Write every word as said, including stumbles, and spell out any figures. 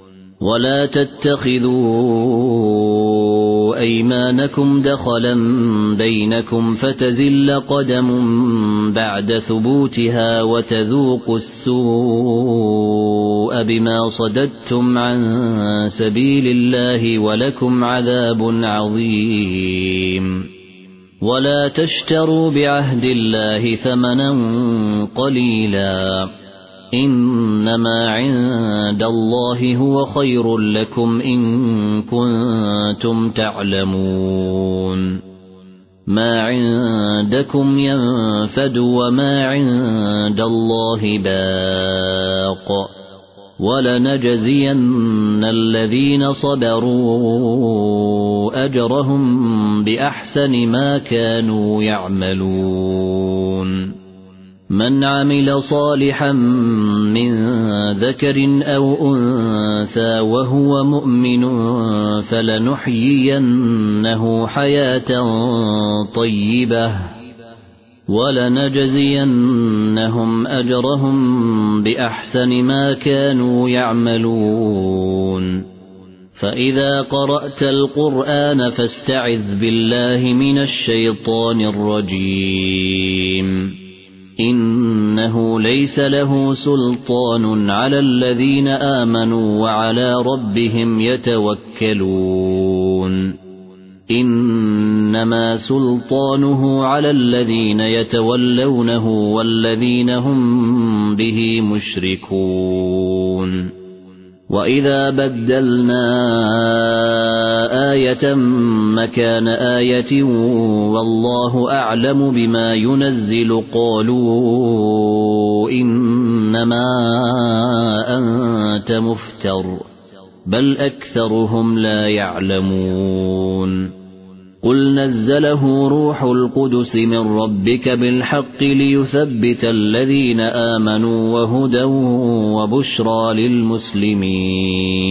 ولا تتخذوا أيمانكم دخلا بينكم فتزل قدم بعد ثبوتها وتذوقوا السوء بما صددتم عن سبيل الله ولكم عذاب عظيم ولا تشتروا بعهد الله ثمنا قليلا إنما عند الله هو خير لكم إن كنتم تعلمون ما عندكم ينفد وما عند الله باق ولنجزين الذين صبروا أجرهم بأحسن ما كانوا يعملون من عمل صالحا من ذكر أو أنثى وهو مؤمن فلنحيينه حياة طيبة ولنجزينهم أجرهم بأحسن ما كانوا يعملون فإذا قرأت القرآن فاستعذ بالله من الشيطان الرجيم إنه ليس له سلطان على الذين آمنوا وعلى ربهم يتوكلون إنما سلطانه على الذين يتولونه والذين هم به مشركون وإذا بدلنا آية مكان آية والله أعلم بما ينزل قالوا إنما أنت مفتر بل أكثرهم لا يعلمون قل نزله روح القدس من ربك بالحق ليثبت الذين آمنوا وهدى وبشرى للمسلمين